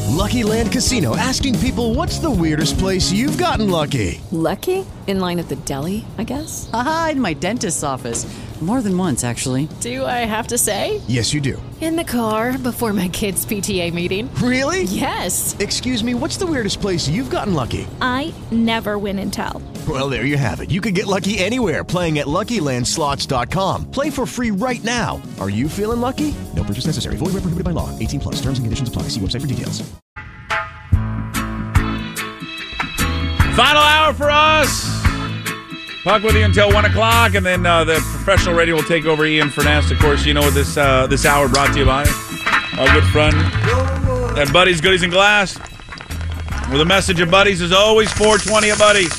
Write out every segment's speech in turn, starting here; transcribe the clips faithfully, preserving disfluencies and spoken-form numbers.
Lucky Land Casino, asking people, what's the weirdest place you've gotten lucky? Lucky? In line at the deli, I guess? Aha, in my dentist's office. More than once, actually. Do I have to say? Yes, you do. In the car before my kids' P T A meeting. Really? Yes. Excuse me, what's the weirdest place you've gotten lucky? I never win and tell. Well, there you have it. You can get lucky anywhere, playing at Lucky Land Slots dot com. Play for free right now. Are you feeling lucky? No purchase necessary. Void where prohibited by law. eighteen plus. Terms and conditions apply. See website for details. Final hour for us. Puck with you until one o'clock, and then uh, the professional radio will take over. Ian Furness. Of course, you know this uh, this hour brought to you by our good friend at Buddy's Goodies and Glass. With a message of Buddy's is always four twenty at Buddy's.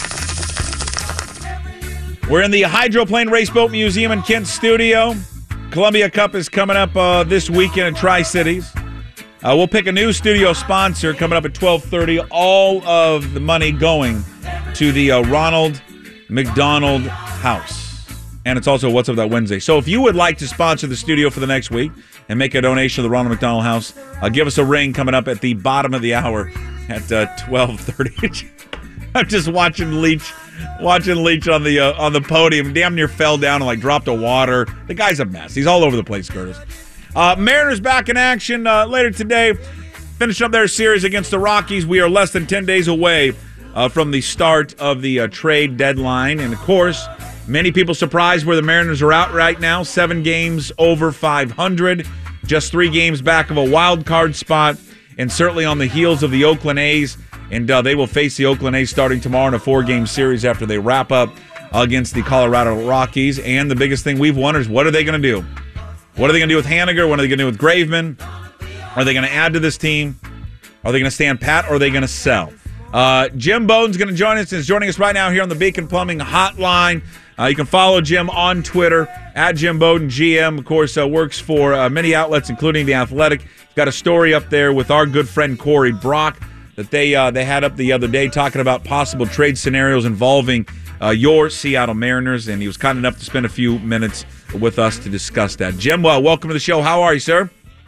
We're in the Hydroplane Raceboat Museum in Kent studio. Columbia Cup is coming up uh, this weekend in Tri-Cities. Uh, we'll pick a new studio sponsor coming up at twelve thirty. All of the money going to the uh, Ronald McDonald House. And it's also What's Up That Wednesday. So if you would like to sponsor the studio for the next week and make a donation to the Ronald McDonald House, uh, give us a ring coming up at the bottom of the hour at uh, twelve thirty. I'm just watching Leach watching Leach on the uh, on the podium. Damn near fell down and like dropped a water. The guy's a mess. He's all over the place, Curtis. Uh, Mariners back in action uh, later today. Finishing up their series against the Rockies. We are less than ten days away Uh, from the start of the uh, trade deadline. And, of course, many people surprised where the Mariners are out right now. Seven games over five hundred. Just three games back of a wild card spot. And certainly on the heels of the Oakland A's. And uh, they will face the Oakland A's starting tomorrow in a four-game series after they wrap up against the Colorado Rockies. And the biggest thing we've wondered is what are they going to do? What are they going to do with Haniger? What are they going to do with Graveman? Are they going to add to this team? Are they going to stand pat or are they going to sell? Uh, Jim Bowden's going to join us. Is joining us right now here on the Beacon Plumbing Hotline. Uh, you can follow Jim on Twitter at Jim Bowden G M. Of course, uh, works for uh, many outlets, including The Athletic. He's got a story up there with our good friend Corey Brock that they uh, they had up the other day talking about possible trade scenarios involving uh, your Seattle Mariners, and he was kind enough to spend a few minutes with us to discuss that. Jim, well, welcome to the show. How are you, sir?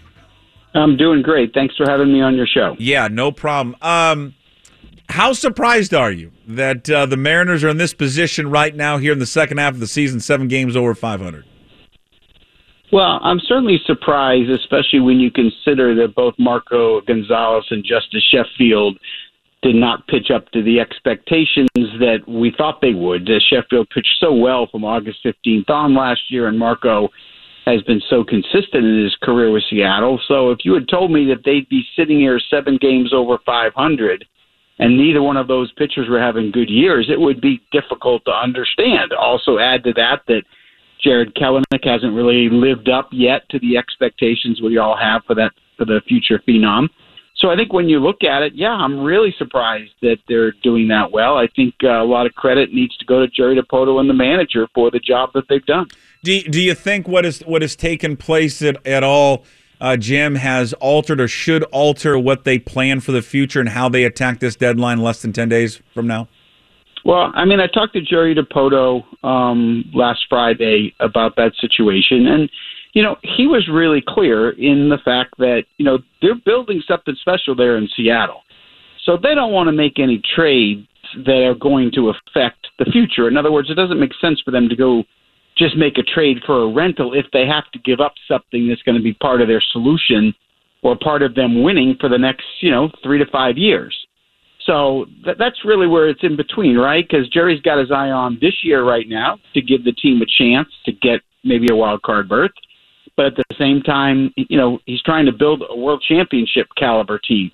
I'm doing great. Thanks for having me on your show. Yeah, no problem. Um, How surprised are you that uh, the Mariners are in this position right now here in the second half of the season, seven games over five hundred? Well, I'm certainly surprised, especially when you consider that both Marco Gonzalez and Justice Sheffield did not pitch up to the expectations that we thought they would. Uh, Sheffield pitched so well from August fifteenth on last year, and Marco has been so consistent in his career with Seattle. So if you had told me that they'd be sitting here seven games over five hundred, and neither one of those pitchers were having good years, it would be difficult to understand. Also add to that that Jared Kelenic hasn't really lived up yet to the expectations we all have for that for the future phenom. So I think when you look at it, yeah, I'm really surprised that they're doing that well. I think uh, a lot of credit needs to go to Jerry Dipoto and the manager for the job that they've done. Do, do you think what is what has taken place at, at all, uh, Jim, has altered or should alter what they plan for the future and how they attack this deadline less than ten days from now? Well, I mean, I talked to Jerry Dipoto um, last Friday about that situation, and, you know, he was really clear in the fact that, you know, they're building something special there in Seattle. So they don't want to make any trades that are going to affect the future. In other words, it doesn't make sense for them to go just make a trade for a rental if they have to give up something that's going to be part of their solution or part of them winning for the next, you know, three to five years. So th- that's really where it's in between, right? Because Jerry's got his eye on this year right now to give the team a chance to get maybe a wild card berth. But at the same time, you know, he's trying to build a world championship caliber team.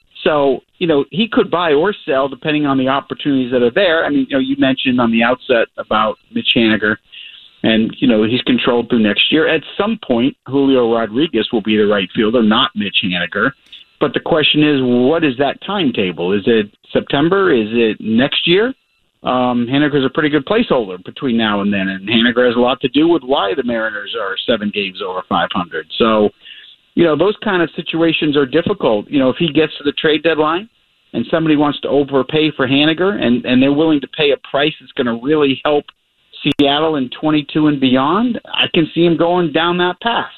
So, you know, he could buy or sell depending on the opportunities that are there. I mean, you know, you mentioned on the outset about Mitch Haniger, and, you know, he's controlled through next year. At some point, Julio Rodriguez will be the right fielder, not Mitch Haniger. But the question is, what is that timetable? Is it September? Is it next year? Um, Haniger's a pretty good placeholder between now and then, and Haniger has a lot to do with why the Mariners are seven games over five hundred. So, you know, those kind of situations are difficult. You know, if he gets to the trade deadline and somebody wants to overpay for Haniger and, and they're willing to pay a price that's going to really help Seattle in twenty-two and beyond, I can see him going down that path.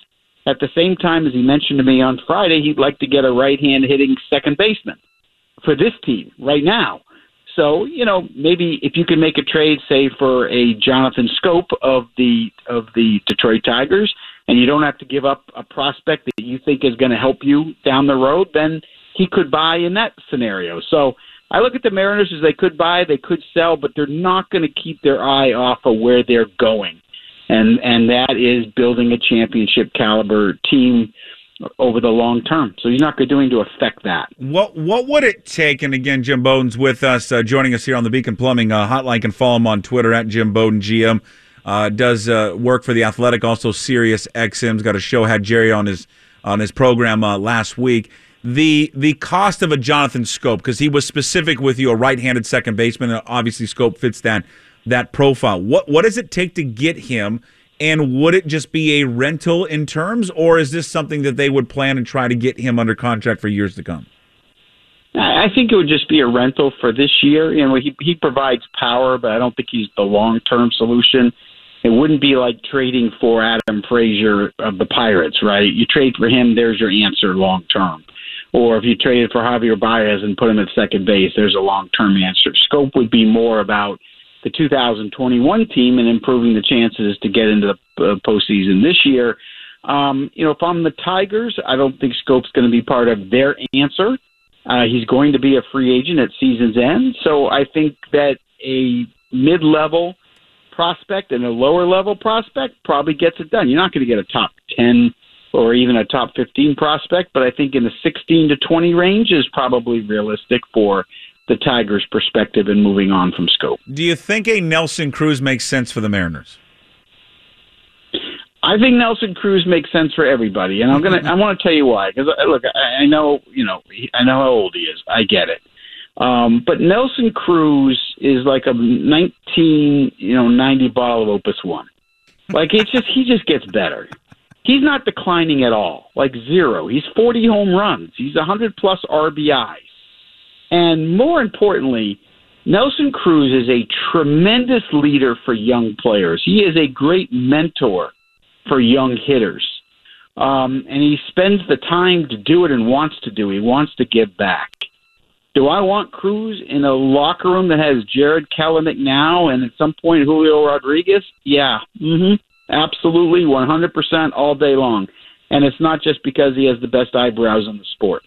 At the same time, as he mentioned to me on Friday, he'd like to get a right-hand hitting second baseman for this team right now. So, you know, maybe if you can make a trade, say, for a Jonathan Scope of the of the Detroit Tigers, and you don't have to give up a prospect that you think is going to help you down the road, then he could buy in that scenario. So I look at the Mariners as they could buy, they could sell, but they're not going to keep their eye off of where they're going. And and that is building a championship caliber team over the long term. So he's not doing to affect that. What what would it take? And again, Jim Bowden's with us, uh, joining us here on the Beacon Plumbing uh, hotline. You can follow him on Twitter at Jim Bowden G M. Uh, does uh, work for The Athletic, also Sirius X M's got a show, had Jerry on his on his program uh, last week. The the cost of a Jonathan Scope, because he was specific with you, a right-handed second baseman, and obviously Scope fits that that profile. What what does it take to get him? And would it just be a rental in terms, or is this something that they would plan and try to get him under contract for years to come? I think it would just be a rental for this year. You know, he he provides power, but I don't think he's the long-term solution. It wouldn't be like trading for Adam Frazier of the Pirates, right? You trade for him, there's your answer long-term. Or if you traded for Javier Baez and put him at second base, there's a long-term answer. Scope would be more about the two thousand twenty-one team and improving the chances to get into the uh, postseason this year. Um, you know, if I'm the Tigers, I don't think Scope's going to be part of their answer. Uh, he's going to be a free agent at season's end. So I think that a mid-level prospect and a lower-level prospect probably gets it done. You're not going to get a top ten or even a top fifteen prospect, but I think in the sixteen to twenty range is probably realistic for the Tigers' perspective in moving on from Scope. Do you think a Nelson Cruz makes sense for the Mariners? I think Nelson Cruz makes sense for everybody, and I'm gonna. I want to tell you why. Because look, I, I know, you know, I know how old he is. I get it, um, but Nelson Cruz is like a nineteen, you know, ninety bottle of Opus One. Like it's just he just gets better. He's not declining at all. Like zero. He's forty home runs. He's one hundred plus R B Is. And more importantly, Nelson Cruz is a tremendous leader for young players. He is a great mentor for young hitters. Um, and he spends the time to do it and wants to do it. He wants to give back. Do I want Cruz in a locker room that has Jared Kelenic now and at some point Julio Rodriguez? Yeah. Mm-hmm. Absolutely, one hundred percent all day long. And it's not just because he has the best eyebrows in the sport.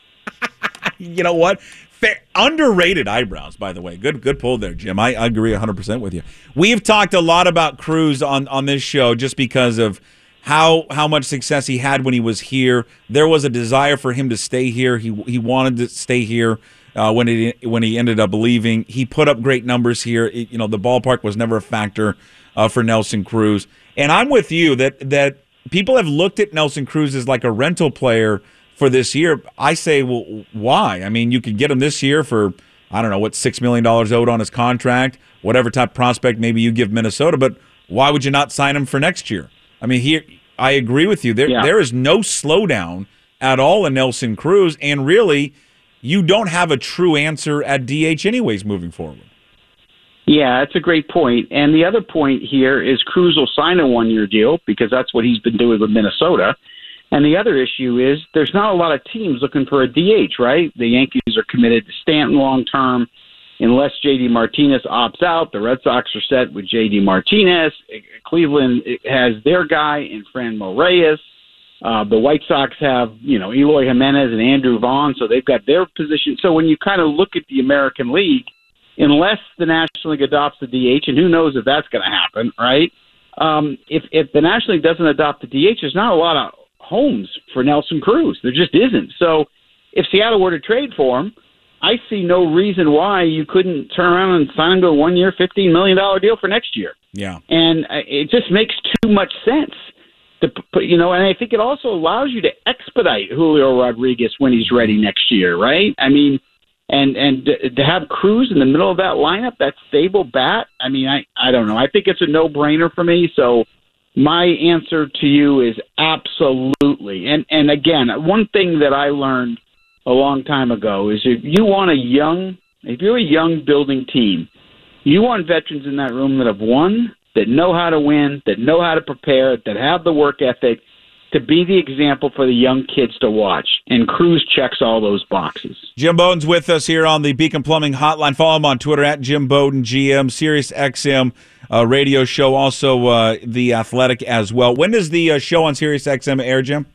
You know what? Fair, underrated eyebrows, by the way. Good good pull there, Jim. I, I agree one hundred percent with you. We've talked a lot about Cruz on, on this show just because of how how much success he had when he was here. There was a desire for him to stay here. He he wanted to stay here uh, when he when he ended up leaving. He put up great numbers here. It, you know, the ballpark was never a factor uh, for Nelson Cruz. And I'm with you that that people have looked at Nelson Cruz as like a rental player for this year. I say, well, why? I mean, you could get him this year for, I don't know, what, six million dollars owed on his contract, whatever type of prospect maybe you give Minnesota, but why would you not sign him for next year? I mean, here, I agree with you. There, yeah. there is no slowdown at all in Nelson Cruz, and really, you don't have a true answer at D H anyways moving forward. Yeah, that's a great point. And the other point here is Cruz will sign a one-year deal because that's what he's been doing with Minnesota. And the other issue is there's not a lot of teams looking for a D H, right? The Yankees are committed to Stanton long-term. Unless J D Martinez opts out, the Red Sox are set with J D Martinez. Cleveland has their guy in Franmil Reyes. Uh, the White Sox have, you know, Eloy Jimenez and Andrew Vaughn, so they've got their position. So when you kind of look at the American League, unless the National League adopts the D H, and who knows if that's going to happen, right? Um, if, if the National League doesn't adopt the D H, there's not a lot of homes for Nelson Cruz. There just isn't. So if Seattle were to trade for him, I see no reason why you couldn't turn around and sign him to a one-year, fifteen million dollars deal for next year. Yeah. And it just makes too much sense. To put, you know, and I think it also allows you to expedite Julio Rodriguez when he's ready next year, right? I mean, and and to have Cruz in the middle of that lineup, that stable bat, I mean, I, I don't know. I think it's a no-brainer for me. So my answer to you is absolutely. And and again, one thing that I learned a long time ago is if you want a young, if you're a young building team, you want veterans in that room that have won, that know how to win, that know how to prepare, that have the work ethic, to be the example for the young kids to watch. And Cruz checks all those boxes. Jim Bowden's with us here on the Beacon Plumbing Hotline. Follow him on Twitter at Jim Bowden G M, Sirius X M uh, radio show, also uh, The Athletic as well. When does the uh, show on Sirius X M air, Jim?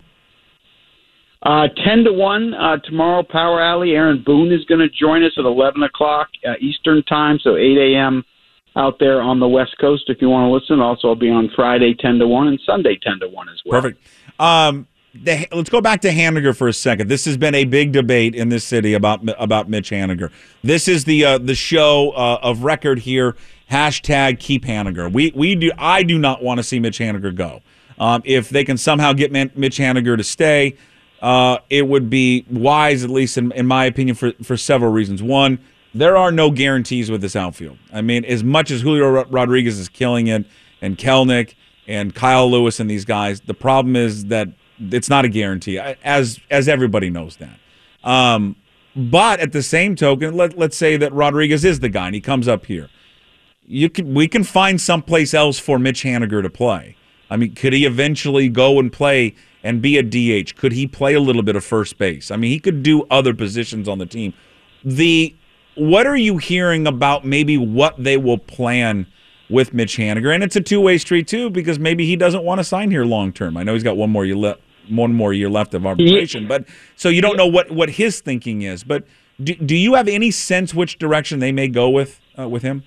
Uh, ten to one uh, tomorrow, Power Alley. Aaron Boone is going to join us at eleven o'clock uh, Eastern time, so eight a.m. out there on the West Coast if you want to listen. Also, I'll be on Friday ten to one and Sunday ten to one as well. Perfect. Um, the, let's go back to Haniger for a second. This has been a big debate in this city about about Mitch Haniger. This is the uh, the show uh, of record here. Hashtag keep Haniger. We we do. I do not want to see Mitch Haniger go. Um, if they can somehow get Man- Mitch Haniger to stay, uh, it would be wise, at least in, in my opinion, for for several reasons. One, there are no guarantees with this outfield. I mean, as much as Julio Rodriguez is killing it, and Kelenic and Kyle Lewis and these guys, the problem is that it's not a guarantee, as as everybody knows that. Um, but at the same token, let, let's say that Rodriguez is the guy, and he comes up here. You can we can find someplace else for Mitch Haniger to play. I mean, could he eventually go and play and be a D H? Could he play a little bit of first base? I mean, he could do other positions on the team. The What are you hearing about maybe what they will plan with Mitch Haniger? And it's a two-way street, too, because maybe he doesn't want to sign here long-term. I know he's got one more year, le- one more year left of arbitration, but so you don't know what, what his thinking is. But do, do you have any sense which direction they may go with uh, with him?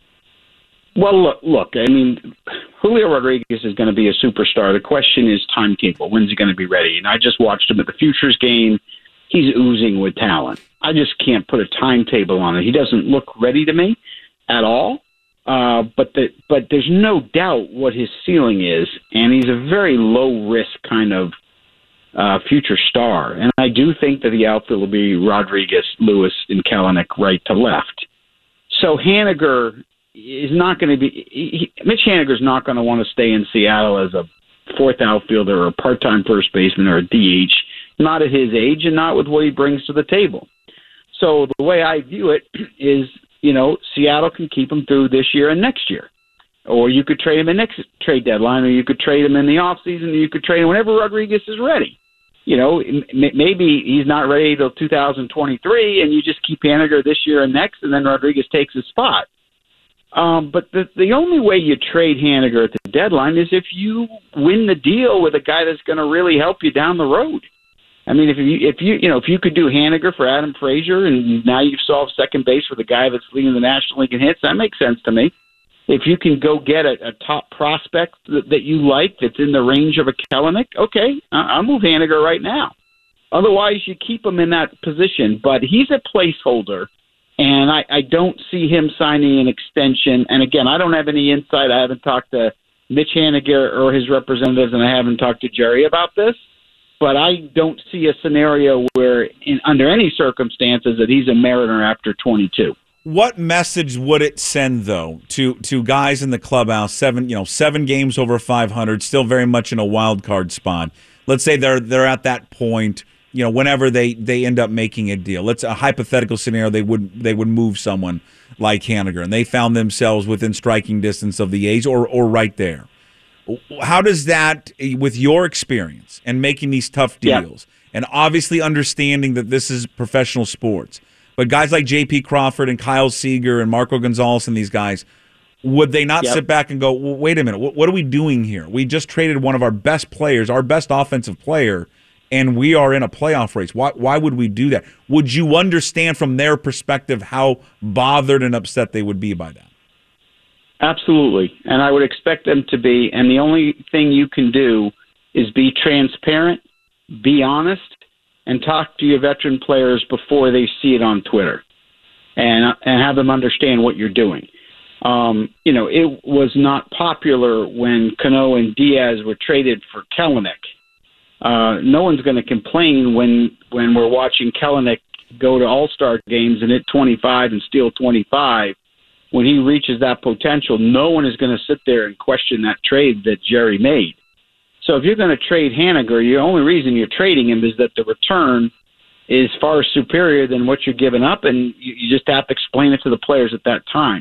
Well, look, look, I mean, Julio Rodriguez is going to be a superstar. The question is timetable. When's he going to be ready? And I just watched him at the Futures game. He's oozing with talent. I just can't put a timetable on it. He doesn't look ready to me at all. Uh, but the, but there's no doubt what his ceiling is, and he's a very low-risk kind of uh, future star. And I do think that the outfield will be Rodriguez, Lewis, and Kelenic right to left. So Haniger is not going to be he, – Mitch Haniger's not going to want to stay in Seattle as a fourth outfielder or a part-time first baseman or a D H, not at his age and not with what he brings to the table. So the way I view it is, you know, Seattle can keep him through this year and next year. Or you could trade him in next trade deadline, or you could trade him in the offseason, or you could trade him whenever Rodriguez is ready. You know, m- maybe he's not ready till two thousand twenty-three, and you just keep Haniger this year and next, and then Rodriguez takes his spot. Um, but the the only way you trade Haniger at the deadline is if you win the deal with a guy that's going to really help you down the road. I mean, if you if you you know if you could do Haniger for Adam Frazier, and now you've solved second base for the guy that's leading the National League in hits, that makes sense to me. If you can go get a, a top prospect that, that you like that's in the range of a Kelenic, okay, I'll move Haniger right now. Otherwise, you keep him in that position. But he's a placeholder, and I, I don't see him signing an extension. And again, I don't have any insight. I haven't talked to Mitch Haniger or his representatives, and I haven't talked to Jerry about this. But I don't see a scenario where, in, under any circumstances, that he's a Mariner after twenty-two. What message would it send, though, to, to guys in the clubhouse? Seven, you know, seven games over five hundred, still very much in a wild card spot. Let's say they're they're at that point. You know, whenever they, they end up making a deal. Let's a hypothetical scenario. They would they would move someone like Haniger, and they found themselves within striking distance of the A's, or or right there. How does that, with your experience and making these tough deals, yeah. and obviously understanding that this is professional sports, but guys like J P Crawford and Kyle Seager and Marco Gonzalez and these guys, would they not yep. sit back and go, well, wait a minute, what, what are we doing here? We just traded one of our best players, our best offensive player, and we are in a playoff race. Why, why would we do that? Would you understand from their perspective how bothered and upset they would be by that? Absolutely, and I would expect them to be, and the only thing you can do is be transparent, be honest, and talk to your veteran players before they see it on Twitter, and and have them understand what you're doing. Um, you know, it was not popular when Cano and Diaz were traded for Kelenic. Uh, no one's going to complain when when we're watching Kelenic go to All-Star games and hit twenty-five and steal twenty-five. When he reaches that potential, no one is going to sit there and question that trade that Jerry made. So if you're going to trade Haniger, the only reason you're trading him is that the return is far superior than what you're giving up, and you, you just have to explain it to the players at that time.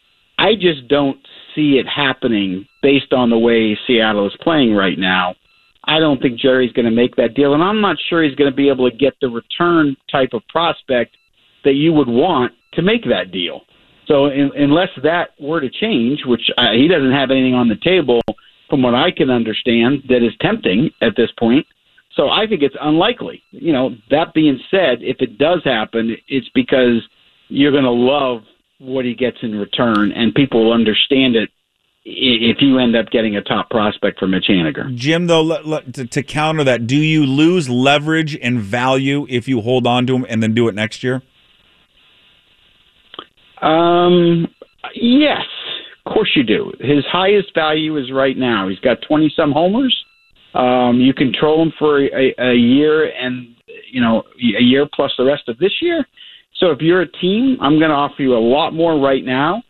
I just don't see it happening based on the way Seattle is playing right now. I don't think Jerry's going to make that deal, and I'm not sure he's going to be able to get the return type of prospect that you would want to make that deal. So in, unless that were to change, which uh, he doesn't have anything on the table from what I can understand that is tempting at this point. So I think it's unlikely. You know, that being said, if it does happen, it's because you're going to love what he gets in return, and people will understand it if you end up getting a top prospect for Mitch Haniger. Jim, though, let, let, to, to counter that, do you lose leverage and value if you hold on to him and then do it next year? Um, yes, of course you do. His highest value is right now. He's got twenty-some homers. Um, you control him for a, a year and, you know, a year plus the rest of this year. So if you're a team, I'm going to offer you a lot more right now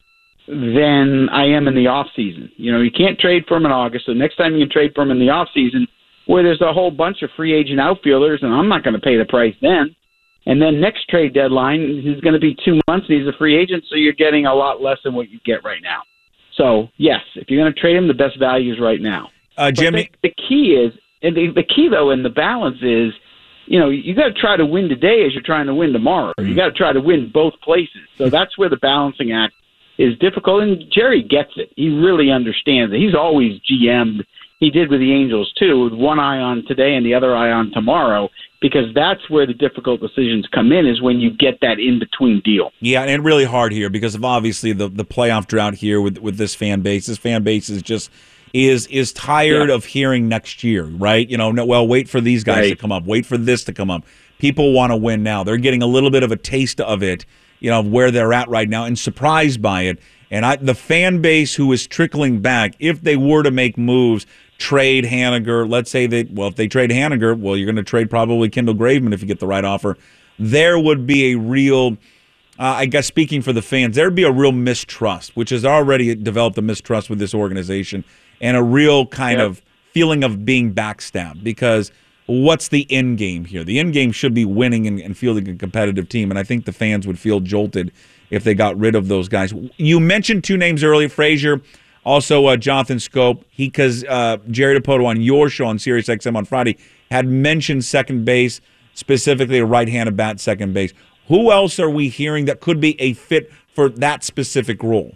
than I am in the off season. You know, you can't trade for him in August. So next time you can trade for him in the off season, where there's a whole bunch of free agent outfielders, and I'm not going to pay the price then. And then next trade deadline, he's going to be two months, and he's a free agent, so you're getting a lot less than what you get right now. So, yes, if you're going to trade him, the best value is right now. Uh, Jimmy, the, the key is, and the, the key, though, in the balance is, you know, you got to try to win today as you're trying to win tomorrow. You got to try to win both places. So that's where the balancing act is difficult, and Jerry gets it. He really understands it. He's always G M'd. He did with the Angels, too, with one eye on today and the other eye on tomorrow, because that's where the difficult decisions come in, is when you get that in-between deal. Yeah, and really hard here because of obviously the, the playoff drought here with, with this fan base. This fan base is just is is tired yeah. of hearing next year, right? You know, no, well, wait for these guys right. to come up. Wait for this to come up. People want to win now. They're getting a little bit of a taste of it, you know, where they're at right now, and surprised by it. And I, the fan base who is trickling back, if they were to make moves, trade Haniger, let's say that, well, if they trade Haniger, well, you're going to trade probably Kendall Graveman if you get the right offer. There would be a real, uh, I guess speaking for the fans, there would be a real mistrust, which has already developed a mistrust with this organization, and a real kind yep. of feeling of being backstabbed, because what's the end game here? The end game should be winning and, and fielding a competitive team, and I think the fans would feel jolted if they got rid of those guys. You mentioned two names earlier, Frazier, also uh, Jonathan Scope. He, because uh, Jerry Dipoto on your show on Sirius X M on Friday had mentioned second base, specifically a right-handed bat second base. Who else are we hearing that could be a fit for that specific role?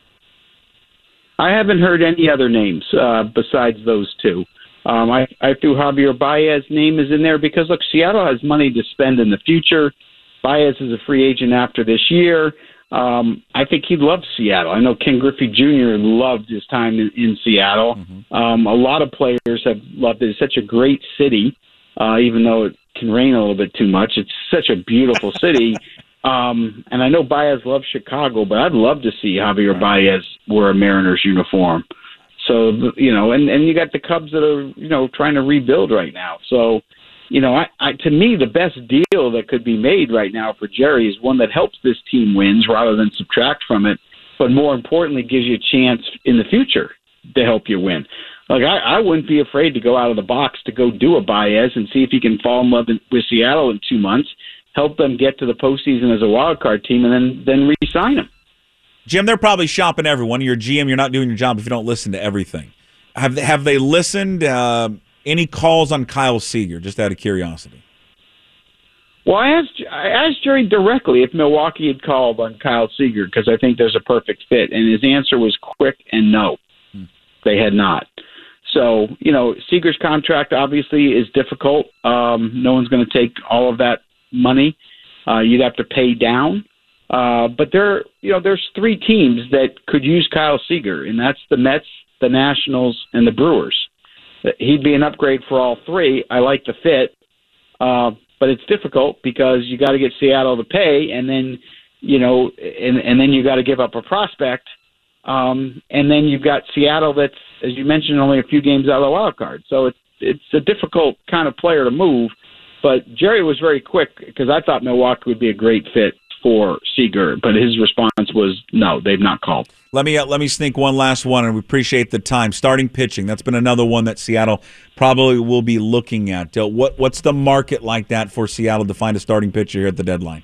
I haven't heard any other names uh, besides those two. Um, I, I threw Javier Baez's name is in there because, look, Seattle has money to spend in the future. Baez is a free agent after this year. Um, I think he loves Seattle. I know Ken Griffey Junior loved his time in, in Seattle. Mm-hmm. Um, a lot of players have loved it. It's such a great city, uh, even though it can rain a little bit too much. It's such a beautiful city. Um, and I know Baez loves Chicago, but I'd love to see Javier Baez wear a Mariners uniform. So, you know, and, and you got the Cubs that are, you know, trying to rebuild right now. So, you know, I, I, to me, the best deal that could be made right now for Jerry is one that helps this team wins rather than subtract from it, but more importantly, gives you a chance in the future to help you win. Like, I, I wouldn't be afraid to go out of the box to go do a Baez and see if he can fall in love with Seattle in two months, help them get to the postseason as a wild card team, and then, then re-sign him. Jim, they're probably shopping everyone. You're a G M. You're not doing your job if you don't listen to everything. Have they, have they listened? Uh, any calls on Kyle Seager, just out of curiosity? Well, I asked, I asked Jerry directly if Milwaukee had called on Kyle Seager because I think there's a perfect fit, and his answer was quick and no. Hmm. They had not. So, you know, Seager's contract obviously is difficult. Um, no one's going to take all of that money. Uh, you'd have to pay down. Uh, but there, you know, there's three teams that could use Kyle Seager, and that's the Mets, the Nationals, and the Brewers. He'd be an upgrade for all three. I like the fit, uh, but it's difficult because you got to get Seattle to pay, and then, you know, and, and then you got to give up a prospect, um, and then you've got Seattle that's, as you mentioned, only a few games out of the wild card. So it's it's a difficult kind of player to move. But Jerry was very quick because I thought Milwaukee would be a great fit for Seager, but his response was no, they've not called. Let me uh, let me sneak one last one, and we appreciate the time. Starting pitching, that's been another one that Seattle probably will be looking at. Uh, what what's the market like that for Seattle to find a starting pitcher here at the deadline?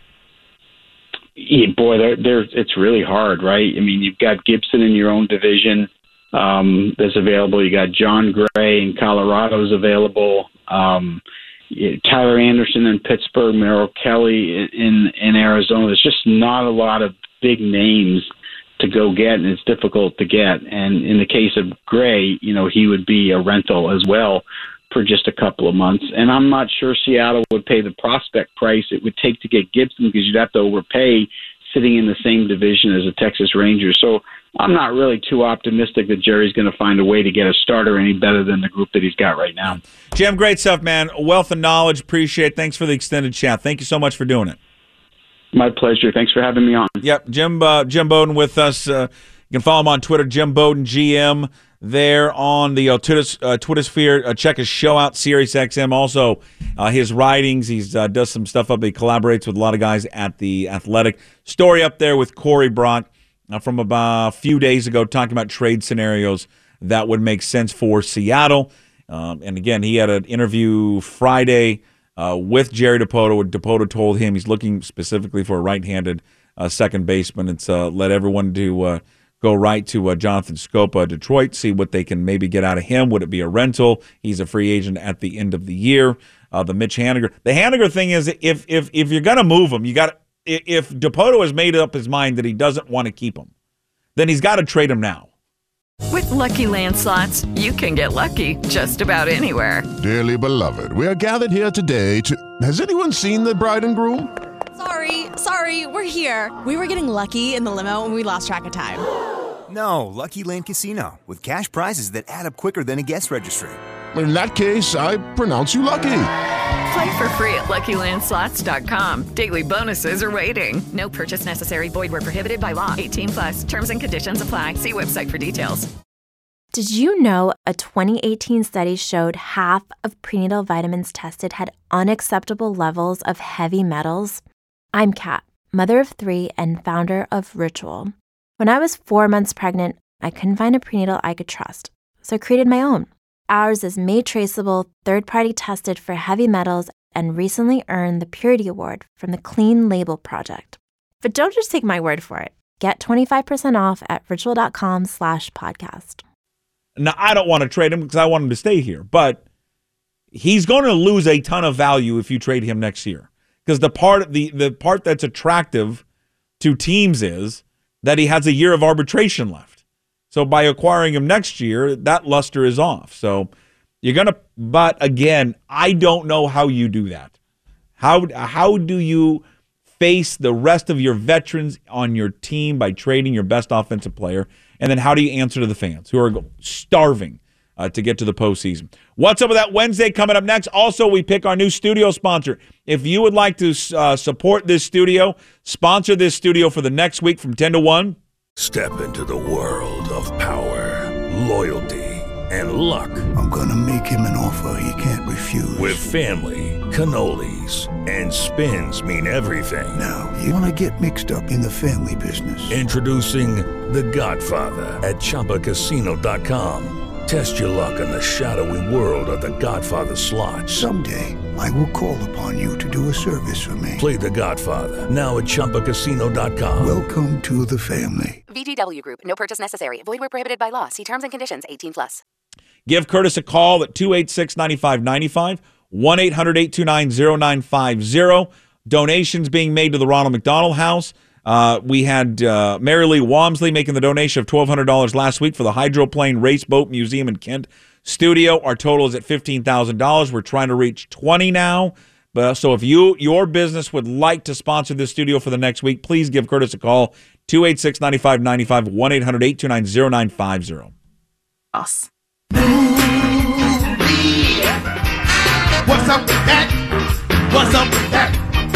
Yeah, boy, they're, they're, it's really hard, right? I mean, you've got Gibson in your own division. um, that's available. You got John Gray in Colorado is available. Um, Tyler Anderson in Pittsburgh, Merrill Kelly in, in in Arizona. There's just not a lot of big names to go get, and it's difficult to get. And in the case of Gray, you know, he would be a rental as well for just a couple of months. And I'm not sure Seattle would pay the prospect price it would take to get Gibson, because you'd have to overpay sitting in the same division as the Texas Rangers. So I'm not really too optimistic that Jerry's going to find a way to get a starter any better than the group that he's got right now. Jim, great stuff, man. Wealth of knowledge. Appreciate it. Thanks for the extended chat. Thank you so much for doing it. My pleasure. Thanks for having me on. Yep, Jim uh, Jim Bowden with us. Uh, you can follow him on Twitter, Jim Bowden G M, there on the uh, Twitter, uh, Twitter sphere. Uh, check his show out, Sirius X M. Also, uh, his writings. He uh, does some stuff up. He collaborates with a lot of guys at The Athletic. Story up there with Corey Brock uh, from about a few days ago, talking about trade scenarios that would make sense for Seattle. Um, and again, he had an interview Friday uh, with Jerry Dipoto, where Dipoto told him he's looking specifically for a right-handed uh, second baseman. It's uh, led everyone to uh, go right to uh, Jonathan Scopa, Detroit, see what they can maybe get out of him. Would it be a rental? He's a free agent at the end of the year. Uh, the Mitch Haniger. The Haniger thing is, if if if you're going to move him, you got if Dipoto has made up his mind that he doesn't want to keep him, then he's got to trade him now. With Lucky Land Slots, you can get lucky just about anywhere. Dearly beloved, we are gathered here today to... Has anyone seen the bride and groom? Sorry, sorry, we're here. We were getting lucky in the limo and we lost track of time. No, Lucky Land Casino, with cash prizes that add up quicker than a guest registry. In that case, I pronounce you lucky. Play for free at Lucky Land Slots dot com. Daily bonuses are waiting. No purchase necessary. Void where prohibited by law. eighteen plus. Terms and conditions apply. See website for details. Did you know a twenty eighteen study showed half of prenatal vitamins tested had unacceptable levels of heavy metals? I'm Kat, mother of three and founder of Ritual. When I was four months pregnant, I couldn't find a prenatal I could trust, so I created my own. Ours is made traceable, third-party tested for heavy metals, and recently earned the Purity Award from the Clean Label Project. But don't just take my word for it. Get twenty-five percent off at ritual.com slash podcast. Now, I don't want to trade him because I want him to stay here, but he's going to lose a ton of value if you trade him next year. Because the part the, the part that's attractive to teams is that he has a year of arbitration left. So by acquiring him next year, that luster is off. So you're going to, but again, I don't know how you do that. How how do you face the rest of your veterans on your team by trading your best offensive player? And then how do you answer to the fans who are starving uh, to get to the postseason? What's up with that Wednesday coming up next? Also, we pick our new studio sponsor. If you would like to uh, support this studio, sponsor this studio for the next week from ten to one. Step into the world of power, loyalty, and luck. I'm going to make him an offer he can't refuse. With family, cannolis, and spins mean everything. Now, you want to get mixed up in the family business. Introducing The Godfather at Chumba Casino dot com. Test your luck in the shadowy world of The Godfather slot. Someday, I will call upon you to do a service for me. Play The Godfather, now at Chumba Casino dot com. Welcome to the family. V G W Group. No purchase necessary. Void where prohibited by law. See terms and conditions. eighteen plus. Give Curtis a call at two eight six, nine five nine five, one eight hundred, eight two nine, zero nine five zero. Donations being made to the Ronald McDonald House. Uh, we had uh, Mary Lee Walmsley making the donation of twelve hundred dollars last week for the Hydroplane Race Boat Museum in Kent studio. Our total is at fifteen thousand dollars. We're trying to reach twenty now. But, so if you your business would like to sponsor this studio for the next week, please give Curtis a call, two eight six, nine five nine five, one eight hundred, eight two nine, zero nine five zero. Us. What's up with that? What's up with that?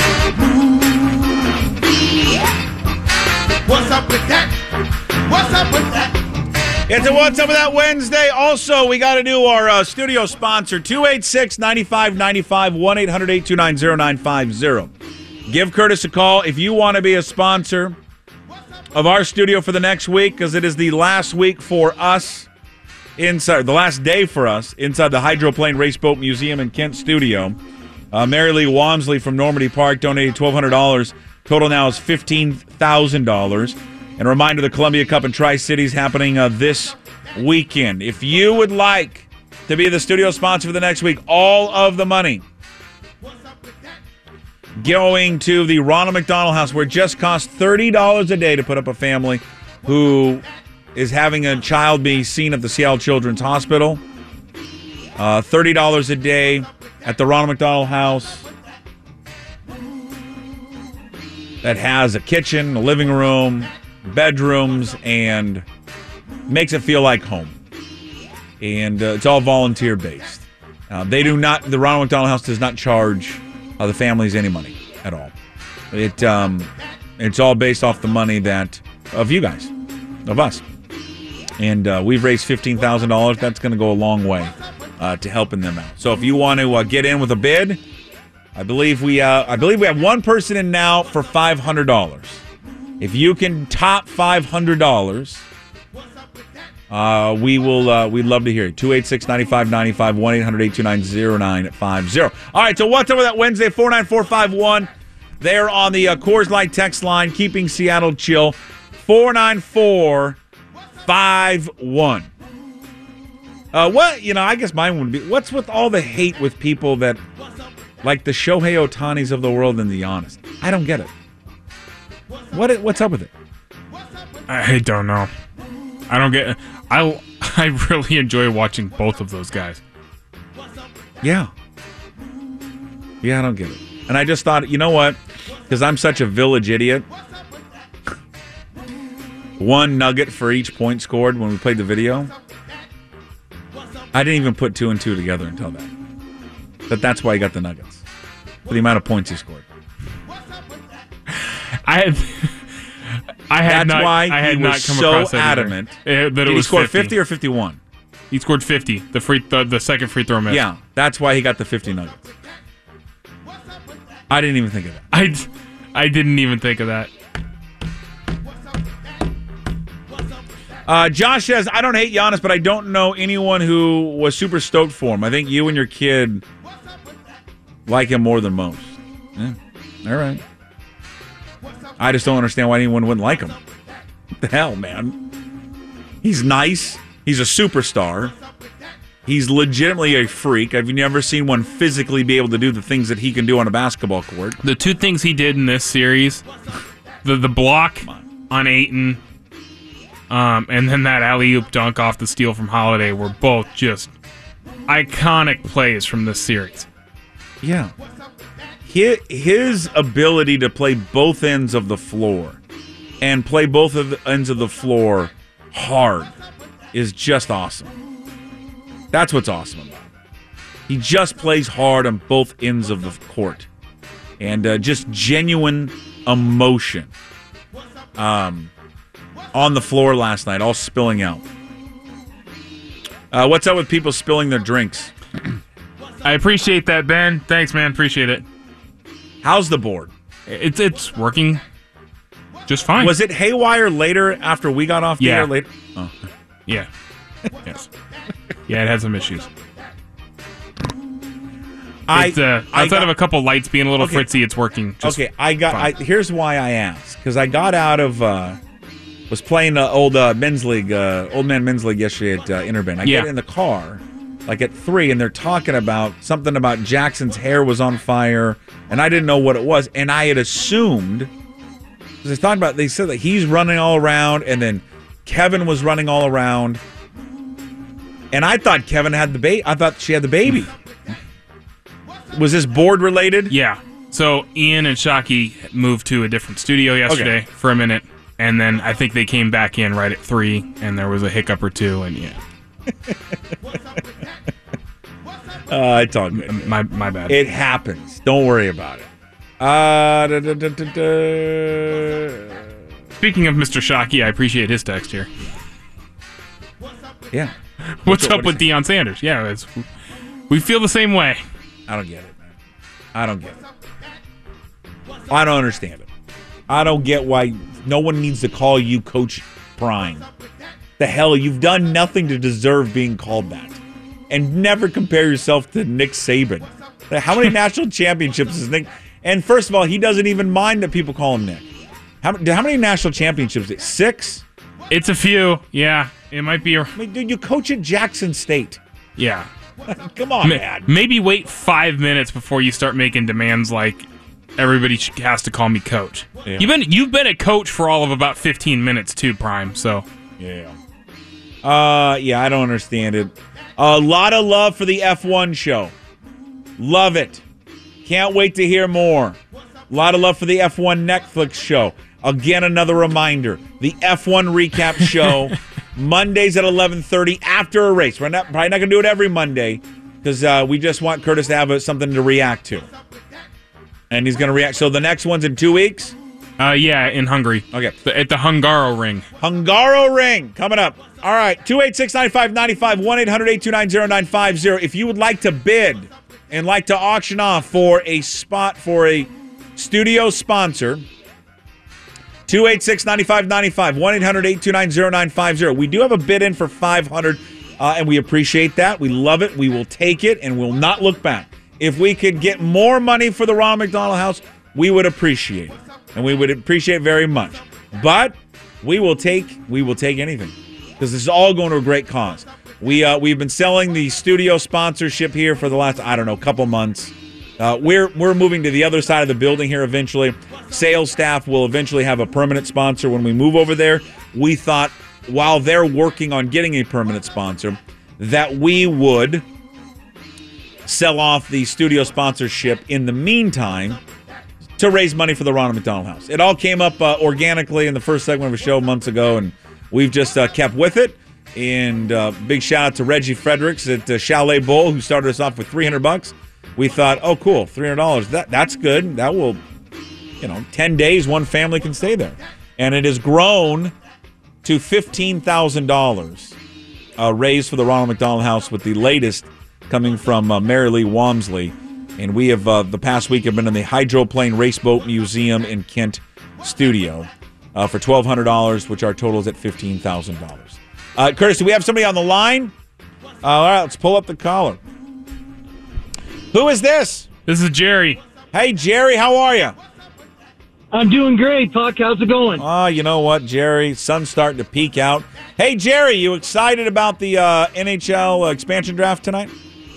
What's up with that? What's up with that? It's a What's Up With That Wednesday. Also, we got to do our uh, studio sponsor, two eight six, nine five nine five, one eight hundred, eight two nine, zero nine five zero. Give Curtis a call if you want to be a sponsor of our studio for the next week, because it is the last week for us inside, the last day for us inside the Hydroplane Race Boat Museum in Kent studio. Uh, Mary Lee Walmsley from Normandy Park donated twelve hundred dollars. Total now is fifteen thousand dollars. And a reminder, the Columbia Cup in Tri-Cities happening uh, this weekend. If you would like to be the studio sponsor for the next week, all of the money going to the Ronald McDonald House, where it just costs thirty dollars a day to put up a family who is having a child be seen at the Seattle Children's Hospital. Uh, thirty dollars a day at the Ronald McDonald House that has a kitchen, a living room, bedrooms, and makes it feel like home. And uh, it's all volunteer-based. Uh, they do not, the Ronald McDonald House does not charge uh, the families any money at all. It um, It's all based off the money that, of you guys, of us. And uh, we've raised fifteen thousand dollars. That's going to go a long way uh, to helping them out. So if you want to uh, get in with a bid, I believe we uh, I believe we have one person in now for five hundred dollars. If you can top five hundred dollars, uh, we will. Uh, we'd love to hear you. two eight six, nine five nine five, one eight hundred, eight two nine, zero nine five zero. All right, so what's up with that Wednesday? four nine four five one. There on the uh, Coors Light text line, keeping Seattle chill. four nine four five one. Uh, what, you know, I guess mine would be, what's with all the hate with people that, like the Shohei Ohtanis of the world and the Giannis? I don't get it. What What's up with it? I don't know. I don't get it. I, I really enjoy watching both of those guys. Yeah. Yeah, I don't get it. And I just thought, you know what? Because I'm such a village idiot. One nugget for each point scored when we played the video. I didn't even put two and two together until that. But that's why he got the nuggets. For the amount of points he scored. I had, I had That's not, why I had he not was come so across that adamant. Either. Uh, that Did it he was score fifty. fifty or fifty-one? He scored fifty. The free, the, the second free throw miss. Yeah, that's why he got the fifty nuggets. I didn't even think of that. I, I didn't even think of that. Uh, Josh says, I don't hate Giannis, but I don't know anyone who was super stoked for him. I think you and your kid like him more than most. Yeah. All right. I just don't understand why anyone wouldn't like him. What the hell, man? He's nice. He's a superstar. He's legitimately a freak. I've never seen one physically be able to do the things that he can do on a basketball court. The two things he did in this series, the the block on Ayton, um, and then that alley-oop dunk off the steal from Holiday were both just iconic plays from this series. Yeah. His, his ability to play both ends of the floor and play both of the ends of the floor hard is just awesome. That's what's awesome about him. He just plays hard on both ends of the court. And uh, just genuine emotion um, on the floor last night, all spilling out. Uh, what's up with people spilling their drinks? I appreciate that, Ben. Thanks, man. Appreciate it. How's the board? It's it's working just fine. Was it haywire later after we got off the Yeah. air? Later? Oh. Yeah. Yes. Yeah, it had some issues. I, It's, uh, I outside got- of a couple lights being a little Okay. fritzy, it's working. Just okay, I got. I, fine. here's why I asked, because I got out of uh, was playing uh, old uh, men's league, uh, old man men's league yesterday at uh, Interbend. I Yeah. get in the car, like at three, and they're talking about something about Jackson's hair was on fire, and I didn't know what it was, and I had assumed because they talked about. They said that he's running all around, and then Kevin was running all around, and I thought Kevin had the baby. I thought she had the baby. Was this board related? Yeah. So Ian and Shockey moved to a different studio yesterday Okay. for a minute, and then I think they came back in right at three, and there was a hiccup or two, and yeah. Uh, it's all good. My my bad. It happens. Don't worry about it. Uh, da, da, da, da, da. Speaking of Mister Shockey, I appreciate his text here. Yeah. What's What- up what with is it? Deion Sanders? Yeah, it's, we feel the same way. I don't get it, man. I don't get it. I don't understand it. I don't get why no one needs to call you Coach Prime. The hell, you've done nothing to deserve being called that. And never compare yourself to Nick Saban. How many national championships is Nick? And first of all, he doesn't even mind that people call him Nick. How, how many national championships? Six? It's a few, yeah. It might be. A, I mean, dude, you coach at Jackson State. Yeah. Come on, Ma- man. Maybe wait five minutes before you start making demands like everybody has to call me coach. Yeah. You've been you've been a coach for all of about fifteen minutes too, Prime. So yeah, uh, yeah, I don't understand it. A lot of love for the F one show. Love it. Can't wait to hear more. A lot of love for the F one Netflix show. Again, another reminder: the F one recap show Mondays at eleven thirty after a race. We're not probably not gonna do it every Monday because uh, we just want Curtis to have a, something to react to. And he's going to react. So the next one's in two weeks? Uh, yeah, in Hungary. Okay. The, at the Hungaro Ring. Hungaro Ring coming up. All right, two eight six, nine five nine five, one eight hundred, eight two nine, zero nine five zero. If you would like to bid and like to auction off for a spot for a studio sponsor, two eight six, nine five nine five, one eight hundred, eight two nine, zero nine five zero. We do have a bid in for five hundred dollars, uh, and we appreciate that. We love it. We will take it, and we'll not look back. If we could get more money for the Ronald McDonald House, we would appreciate it, and we would appreciate it very much. But we will take we will take anything because this is all going to a great cause. We uh, we've been selling the studio sponsorship here for the last I don't know couple months. Uh, we're we're moving to the other side of the building here eventually. Sales staff will eventually have a permanent sponsor when we move over there. We thought while they're working on getting a permanent sponsor that we would sell off the studio sponsorship in the meantime to raise money for the Ronald McDonald House. It all came up uh, organically in the first segment of a show months ago, and we've just uh, kept with it. And uh, big shout out to Reggie Fredericks at uh, Chalet Bowl, who started us off with three hundred bucks. We thought, oh, cool, three hundred dollars. That that's good. That will, you know, ten days, one family can stay there. And it has grown to fifteen thousand dollars uh, raised for the Ronald McDonald House with the latest coming from uh, Mary Lee Walmsley. And we have, uh, the past week, have been in the Hydroplane Raceboat Museum in Kent studio uh, for twelve hundred dollars, which our total is at fifteen thousand dollars. Uh, Curtis, do we have somebody on the line? Uh, all right, let's pull up the caller. Who is this? This is Jerry. Hey, Jerry, how are you? I'm doing great, Puck. How's it going? Oh, you know what, Jerry? Sun's starting to peek out. Hey, Jerry, you excited about the uh, N H L expansion draft tonight?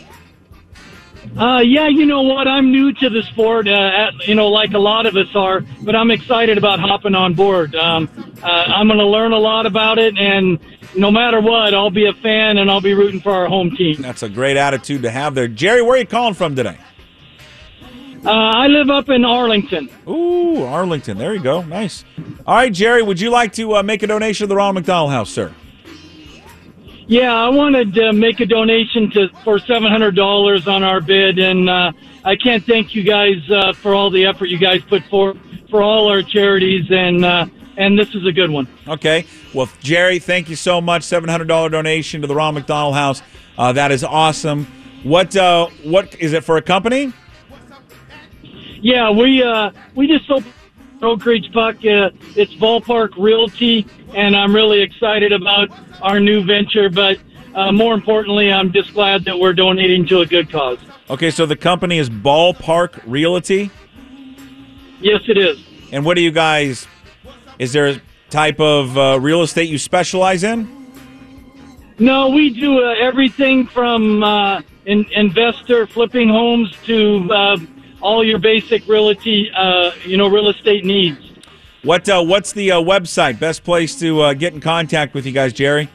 Uh, yeah, you know what? I'm new to the sport, uh, at, you know, like a lot of us are, but I'm excited about hopping on board. Um, uh, I'm going to learn a lot about it, and no matter what, I'll be a fan, and I'll be rooting for our home team. That's a great attitude to have there. Jerry, where are you calling from today? Uh, I live up in Arlington. Ooh, Arlington. There you go. Nice. All right, Jerry, would you like to uh, make a donation to the Ronald McDonald House, sir? Yeah, I wanted to make a donation to for seven hundred dollars on our bid, and uh, I can't thank you guys uh, for all the effort you guys put forth for all our charities, and uh, and this is a good one. Okay. Well, Jerry, thank you so much. seven hundred dollars donation to the Ronald McDonald House. Uh, that is awesome. What uh, what is it for a company? Yeah, we uh, we just opened brokerage, Puck. Uh, it's Ballpark Realty, and I'm really excited about our new venture. But uh, more importantly, I'm just glad that we're donating to a good cause. Okay, so the company is Ballpark Realty? Yes, it is. And what do you guys, is there a type of uh, real estate you specialize in? No, we do uh, everything from uh, in, investor flipping homes to uh, all your basic realty, uh, you know, real estate needs. What uh, what's the uh, website? Best place to uh, get in contact with you guys, Jerry?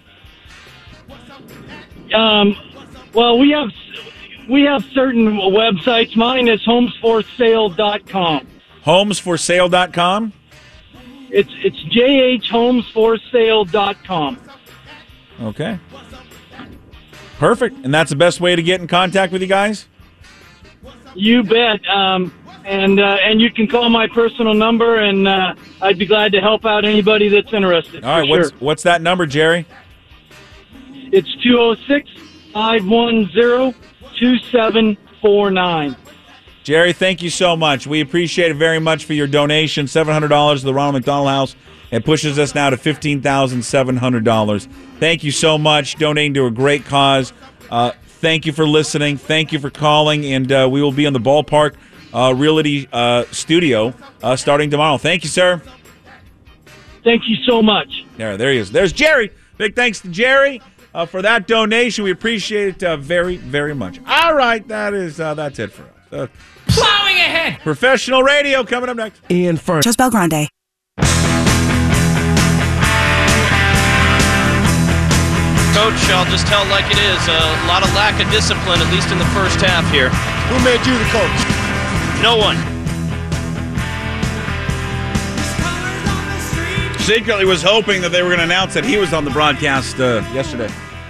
Um, well, we have we have certain websites. Mine is homes for sale dot com. homes for sale dot com? It's it's j h homes for sale dot com. Okay. Perfect. And that's the best way to get in contact with you guys? You bet. Um, and uh, and you can call my personal number, and uh, I'd be glad to help out anybody that's interested. All right. Sure. What's what's that number, Jerry? It's two oh six, five one zero, two seven four nine. Jerry, thank you so much. We appreciate it very much for your donation. seven hundred dollars to the Ronald McDonald House. It pushes us now to fifteen thousand seven hundred dollars. Thank you so much. Donating to a great cause. Uh, thank you for listening. Thank you for calling. And uh, we will be in the Ballpark uh, Realty uh, studio uh, starting tomorrow. Thank you, sir. Thank you so much. There, there he is. There's Jerry. Big thanks to Jerry uh, for that donation. We appreciate it uh, very, very much. All right, that is uh, that's it for us. Uh, Plowing ahead. Professional radio coming up next. Ian Fern. Just Bel Grande. Coach, I'll just tell it like it is. A lot of lack of discipline, at least in the first half here. Who made you the coach? No one. Secretly was hoping that they were going to announce that he was on the broadcast uh, yesterday.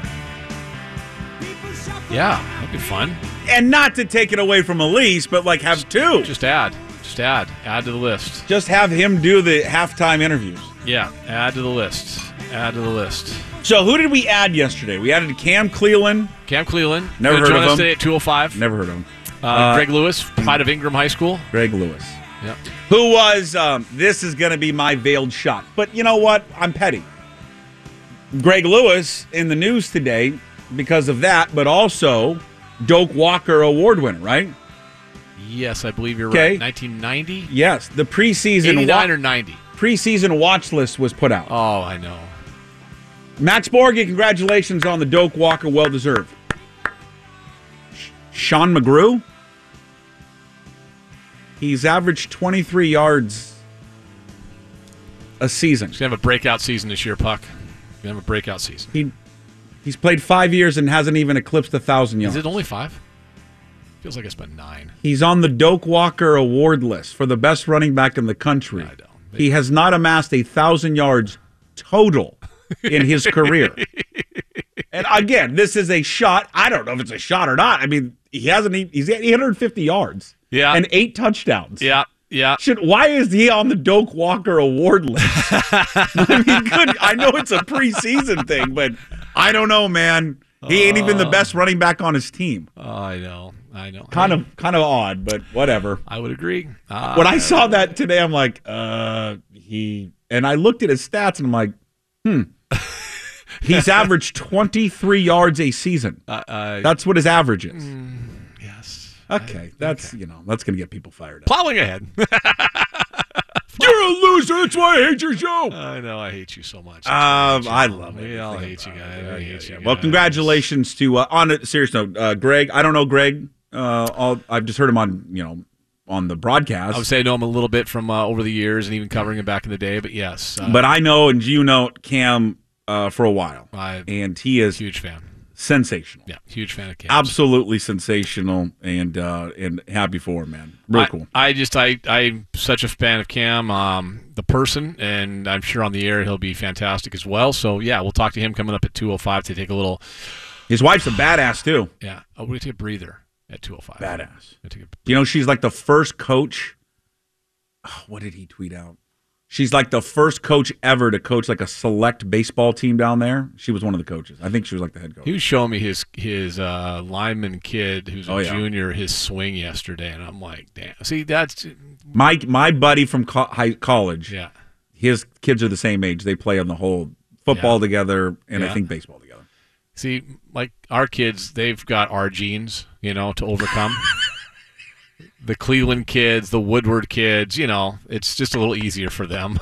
Yeah, that'd be fun. And not to take it away from Elise, but like have two. Just add. Just add. Add to the list. Just have him do the halftime interviews. Yeah, add to the list. Add to the list. So who did we add yesterday? We added Cam Cleland. Cam Cleland. Never heard join of us him. today at two oh five. Never heard of him. Uh, Uh, Greg Lewis, pride of Ingram High School. Greg Lewis. Yep. Who was, um, this is going to be my veiled shot. But you know what? I'm petty. Greg Lewis in the news today because of that, but also Doak Walker Award winner, right? Yes, I believe you're Okay. right. nineteen ninety? Yes. The preseason eighty-nine wa- or ninety? Preseason watch list was put out. Oh, I know. Max Borgen, congratulations on the Doak Walker. Well-deserved. Sh- Sean McGrew? He's averaged twenty-three yards a season. He's going to have a breakout season this year, Puck. He's going to have a breakout season. He He's played five years and hasn't even eclipsed one thousand yards. Is it only five? Feels like it's been nine. He's on the Doak Walker Award list for the best running back in the country. I don't. He has not amassed one thousand yards total in his career. And again, this is a shot. I don't know if it's a shot or not. I mean, he hasn't. He's at eight hundred fifty yards. Yeah. And eight touchdowns. Yeah. Yeah. Should, why is he on the Doak Walker Award list? I mean, good. I know it's a preseason thing, but I don't know, man. He ain't even the best running back on his team. Oh, I know. I know. Kind of kind of odd, but whatever. I would agree. Uh, when I saw that today, I'm like, uh, he. And I looked at his stats, and I'm like, hmm. He's averaged twenty-three yards a season. Uh, uh, that's what his average is. Mm, yes. Okay, I, that's okay. you know that's going to get people fired up. Plowing ahead. You're a loser. That's why I hate your show. I know. I hate you so much. Um, I love it. We all hate you guys. Yeah, we yeah, hate yeah. you Well, guys. congratulations to uh, on a serious note, uh, Greg. I don't know Greg. Uh, all, I've just heard him on you know on the broadcast. I would say I know him a little bit from uh, over the years and even covering him back in the day. But yes. Uh, but I know and you know Cam uh, for a while, I, and he is huge fan. Sensational. Yeah, huge fan of Cam. Absolutely sensational, and uh, and happy for him, man. Real I, cool. I just I I'm such a fan of Cam, um, the person, and I'm sure on the air he'll be fantastic as well. So yeah, we'll talk to him coming up at two oh five to take a little. His wife's a badass too. Yeah, oh, we're gonna take a breather at two oh five. Badass. Take a, you know, she's like the first coach. Oh, what did he tweet out? She's like the first coach ever to coach like a select baseball team down there. She was one of the coaches. I think she was like the head coach. He was showing me his his uh, lineman kid who's a oh, yeah. junior, his swing yesterday, and I'm like, damn. See, that's my my buddy from co- high college. Yeah, his kids are the same age. They play on the whole football yeah. together, and yeah. I think baseball together. See, like our kids, they've got our genes, you know, to overcome. The Cleveland kids, the Woodward kids, you know, it's just a little easier for them.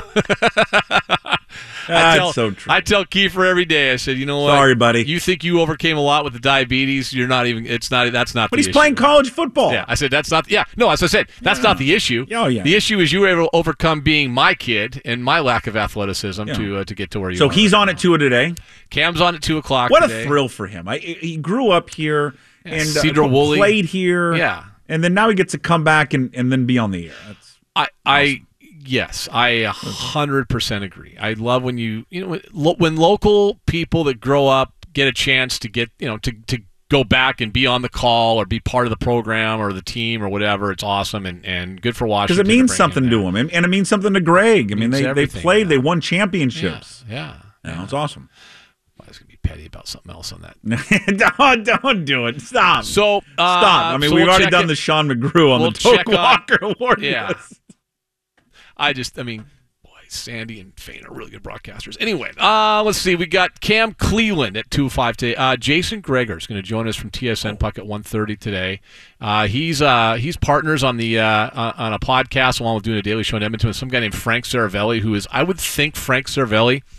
I tell, That's so true. I tell Kiefer every day, I said, you know what? Sorry, buddy. You think you overcame a lot with the diabetes. You're not even, it's not, that's not but the issue. But he's playing college football. Yeah, I said, that's not, yeah. No, as I said, that's yeah. not the issue. Oh, yeah. The issue is you were able to overcome being my kid and my lack of athleticism yeah. to uh, to get to where you so are. So he's right on now. at two today? Cam's on at two o'clock What today. a thrill for him. I, he grew up here yeah, and Cedar uh, Woolley. played here. Yeah. And then now he gets to come back and, and then be on the air. That's I, I yes, I a hundred percent agree. I love when you you know when, when local people that grow up get a chance to get you know to, to go back and be on the call or be part of the program or the team or whatever. It's awesome and, and good for Washington. Because it means something to him, and it means something to Greg. I mean, they, they played, they won championships. Yeah, yeah, you know, yeah. It's awesome. I was gonna be petty about something else on that. don't, don't do it. Stop. So uh, stop. I mean, so we've we'll already done it. the Sean McGrew on we'll the Doak Walker on, Award yeah. list. I just, I mean, boy, Sandy and Fane are really good broadcasters. Anyway, uh, let's see. We got Cam Cleland at two oh five today. Uh, Jason Greger is going to join us from T S N Puck at one thirty today. Uh, he's uh, he's partners on the uh, on a podcast along with doing a daily show in Edmonton with some guy named Frank Saravelli, who is, I would think Frank Saravelli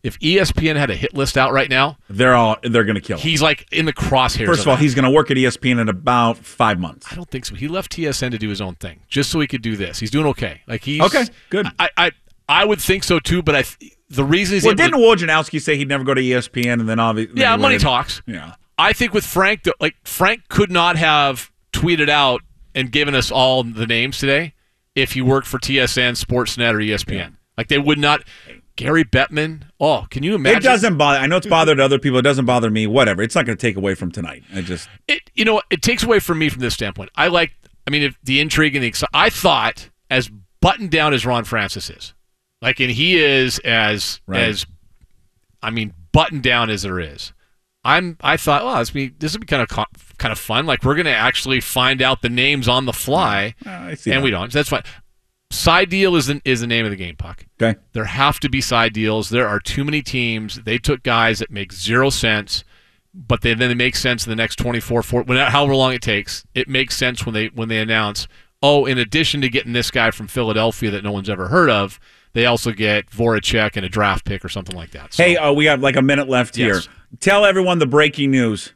If E S P N had a hit list out right now, they're all they're going to kill him. He's like in the crosshairs. First of, of all, that. he's going to work at E S P N in about five months. I don't think so. He left T S N to do his own thing, just so he could do this. He's doing okay. Like he's okay. Good. I I, I would think so too. But I the reason he's well, able didn't to, Wojnarowski say he'd never go to E S P N, and then obviously yeah, money talks. Yeah. I think with Frank, like Frank could not have tweeted out and given us all the names today if he worked for T S N, Sportsnet, or E S P N. Yeah. Like they would not. Gary Bettman. Oh, can you imagine? It doesn't bother. I know it's bothered other people. It doesn't bother me. Whatever. It's not going to take away from tonight. I just. It. You know, it takes away from me from this standpoint. I like. I mean, if the intrigue and the excitement. I thought as buttoned down as Ron Francis is, like, and he is as right. as, I mean, buttoned down as there is. I'm. I thought, well, this be this would be kind of kind of fun. Like we're going to actually find out the names on the fly, uh, I see and that. we don't. So that's fine. Side deal is the, is the name of the game, Puck. Okay. There have to be side deals. There are too many teams. They took guys that make zero sense, but they, then they make sense in the next twenty-four, forty, however long it takes. It makes sense when they when they announce, oh, in addition to getting this guy from Philadelphia that no one's ever heard of, they also get Voracek and a draft pick or something like that. So, hey, uh, we have like a minute left yes. here. Tell everyone the breaking news.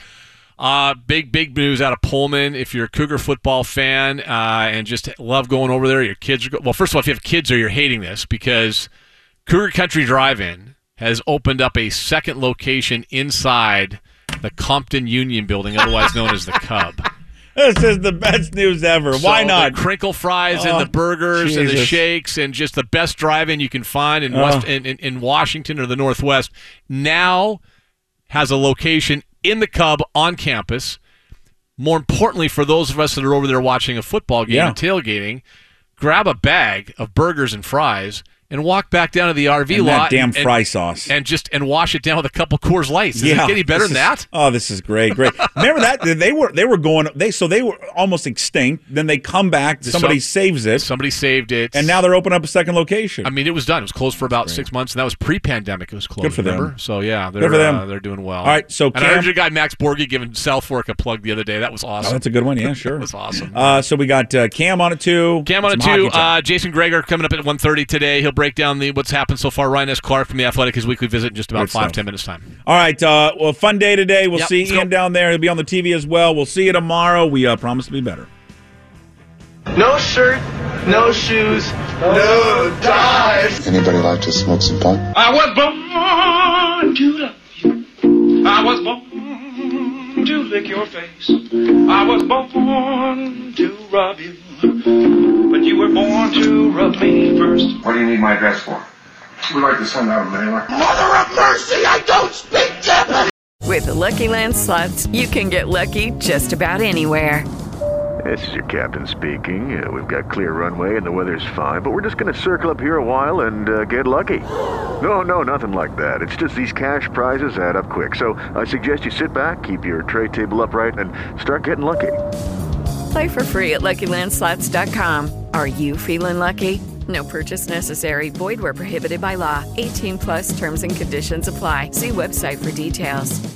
Uh, big, big news out of Pullman. If you're a Cougar football fan uh, and just love going over there, your kids are go- – well, first of all, if you have kids or you're hating this because Cougar Country Drive-In has opened up a second location inside the Compton Union Building, otherwise known as the Cub. This is the best news ever. So Why not? The crinkle fries oh, and the burgers Jesus. and the shakes and just the best drive-in you can find in, oh. West, in, in, in Washington or the Northwest now has a location in the Cub on campus. More importantly, for those of us that are over there watching a football game yeah. and tailgating, grab a bag of burgers and fries and walk back down to the R V and lot that damn and, fry and, sauce and just and wash it down with a couple Coors Lights. Does yeah, it get any better than is, that? Oh, this is great, great. Remember that they were they were going they so they were almost extinct. Then they come back. Somebody so, saves it. Somebody saved it, and now they're opening up a second location. I mean, it was done. It was closed for about great. six months, and that was pre-pandemic. It was closed. Good for remember? them. So yeah, they're Good for them. Uh, they're doing well. All right, so and Cam, I heard your guy Max Borgi giving Southfork a plug the other day. That was awesome. Oh, that's a good one. Yeah, sure. That was awesome. Uh, so we got uh, Cam on it too. Cam on it too. Uh, Jason Gregor coming up at one thirty today. He'll break down the what's happened so far. Ryan S. Clark from The Athletic, his weekly visit in just about Good five, stuff. ten minutes time. All right. Uh, well, fun day today. We'll Yep, see let's Ian go. down there. He'll be on the T V as well. We'll see you tomorrow. We uh, promise to be better. No shirt, no shoes, no ties. Anybody like to smoke some pot? I was born to love you. I was born to lick your face. I was born to rub you. But you were born to rub me first. What do you need my address for? We'd like to send out a mailer. Mother of mercy, I don't speak Japanese! With the Lucky Land Slots, you can get lucky just about anywhere. This is your captain speaking. Uh, we've got clear runway and the weather's fine, but we're just going to circle up here a while and uh, get lucky. No, no, nothing like that. It's just these cash prizes add up quick. So I suggest you sit back, keep your tray table upright, and start getting lucky. Play for free at Lucky Land Slots dot com. Are you feeling lucky? No purchase necessary. Void where prohibited by law. eighteen plus terms and conditions apply. See website for details.